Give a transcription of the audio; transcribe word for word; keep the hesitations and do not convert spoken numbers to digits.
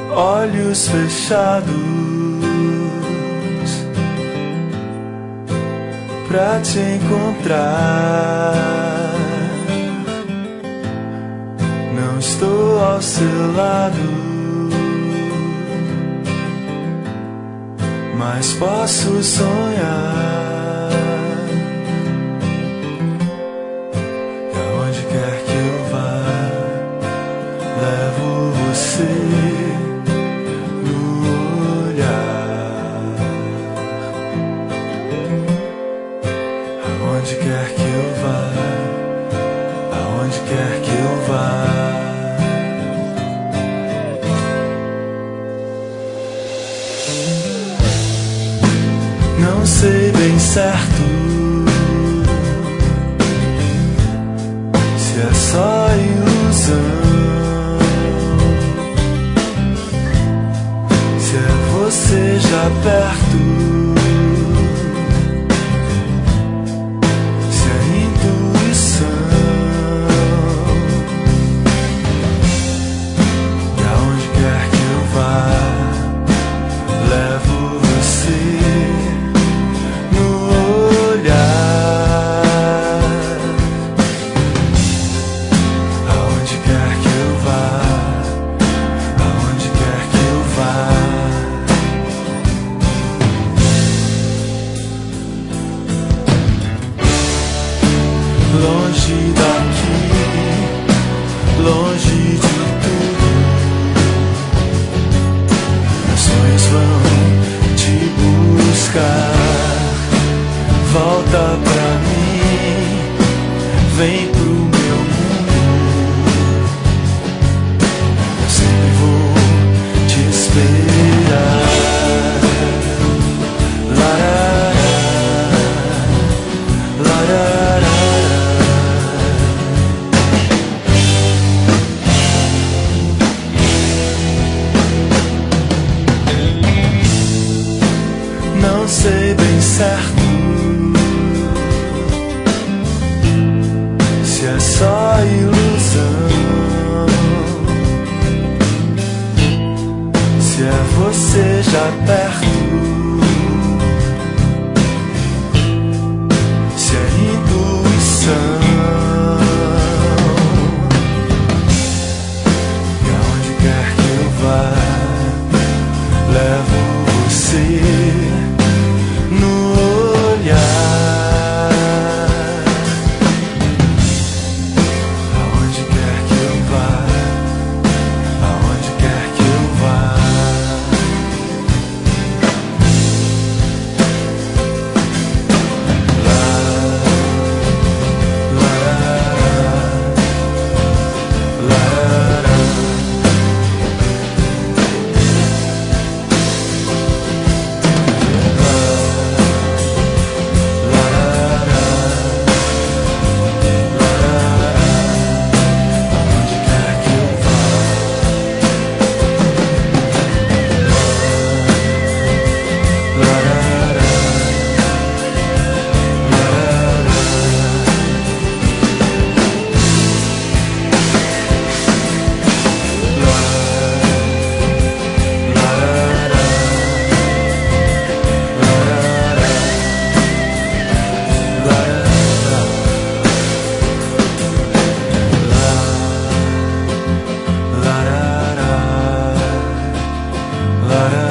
olhos fechados pra te encontrar. Não estou ao seu lado, mas posso sonhar. E aonde quer que eu vá, levo você no olhar. Aonde quer que eu vá, aonde quer que eu vá. Não sei bem certo se é só ilusão, se é você já perto, se é intuição. E aonde quer que eu vá, levo você no olhar. Aonde quer que eu vá, aonde quer que eu vá. Longe daqui, longe de tudo, meus sonhos vão te buscar. Volta pra mim, vem pro meu mundo. Eu sempre vou te esperar. Larará, larará. Não sei bem certo se é só ilusão, se é você já perto, se é intuição. E aonde quer que eu vá, levo você no olhar. Aonde quer que eu vá, aonde quer que eu vá. Lá, lá, lá, lá. La